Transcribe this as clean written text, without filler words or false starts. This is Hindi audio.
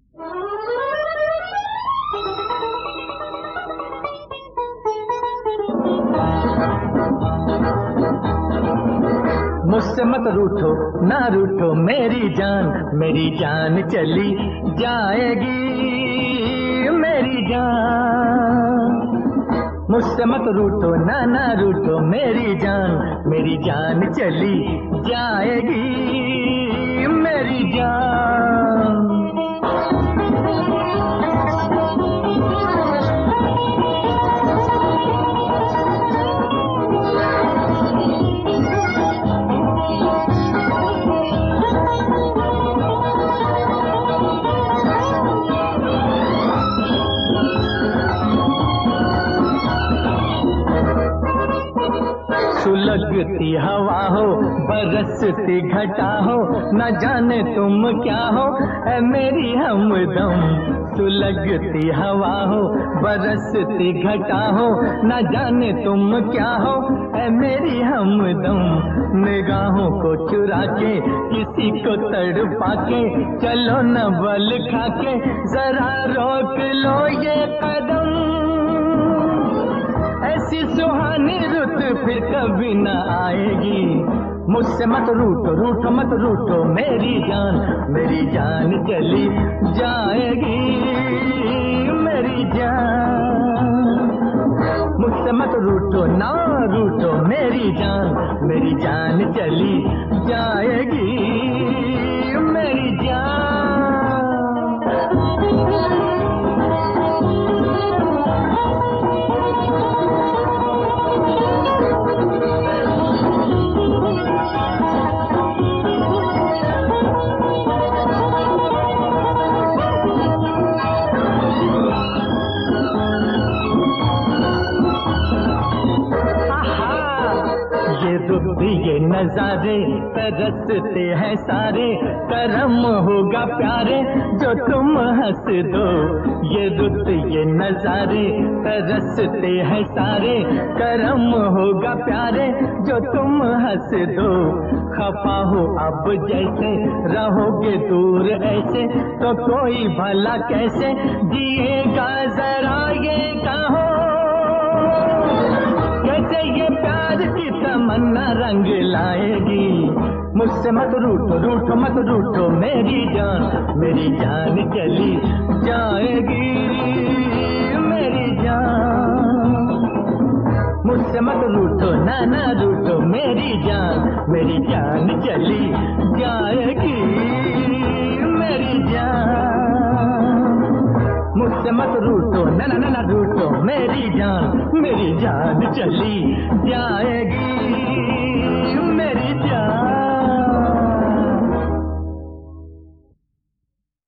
मुझसे मत रूठो ना रूठो मेरी जान चली जाएगी मेरी जान। मुझसे मत रूठो ना रूठो मेरी जान चली जाएगी मेरी जान। सुलगती हवा हो बरसती घटा हो न जाने तुम क्या हो ऐ मेरी हमदम। सुलगती हवा हो बरसती घटा हो न जाने तुम क्या हो ऐ मेरी हमदम। निगाहों को चुरा के किसी को तड़पा के चलो न बल खा के जरा रोक लो ये कदम। ऐसी सुहानी रुत फिर कभी न आएगी। मुझसे मत रूठो रूठो मत रूठो मेरी जान चली जाएगी मेरी जान। मुझसे मत रूठो ना रूठो मेरी जान चली जाएगी मेरी जान। ये नजारे तरसते हैं सारे करम होगा प्यारे जो तुम हंस दो। ये रुत ये नजारे तरसते हैं सारे करम होगा प्यारे जो तुम हंस दो। खफा हो अब जैसे रहोगे दूर ऐसे तो कोई भला कैसे जिएगा जरा ये कहो। कैसे ये प्यार की तमन्ना रंग लाएगी। मुझसे मत रूठो रूठो मत रूठो मेरी जान चली जाएगी मेरी जान। मुझसे मत रूठो ना रूठो मेरी जान चली जाएगी मेरी जान। मुझसे मत रूठो ना रूठो मेरी जान चली जाए